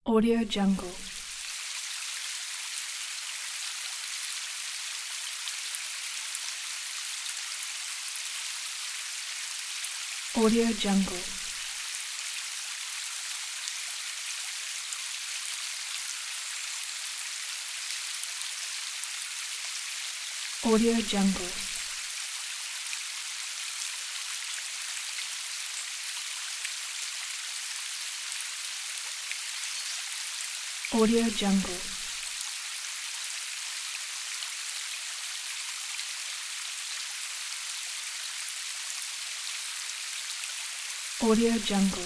Audio Jungle. Audio Jungle. Audio Jungle. Audio Jungle. Audio Jungle.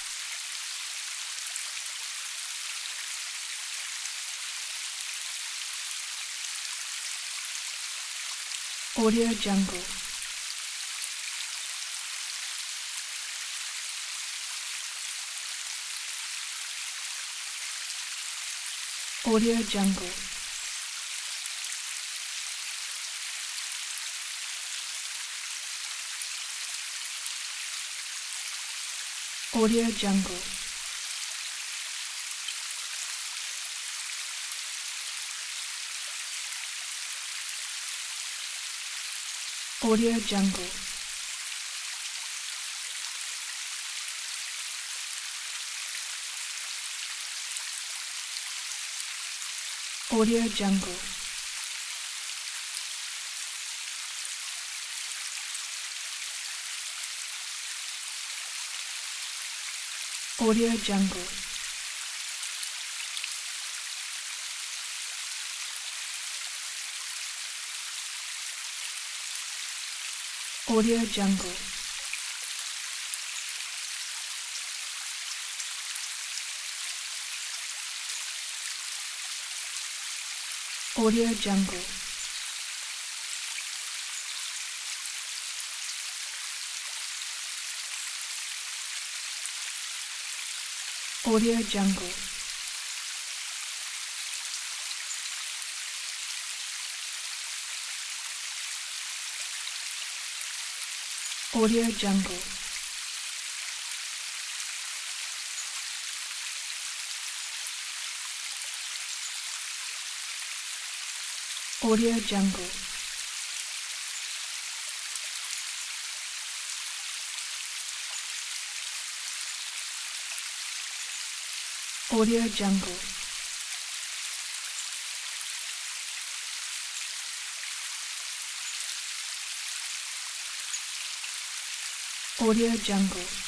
Audio Jungle. Audio Jungle. Audio Jungle. Audio Jungle. Audio Jungle. Audio Jungle. Audio Jungle. Audio Jungle. Audio Jungle. Audio Jungle. Audio Jungle. Audio Jungle. Audio Jungle.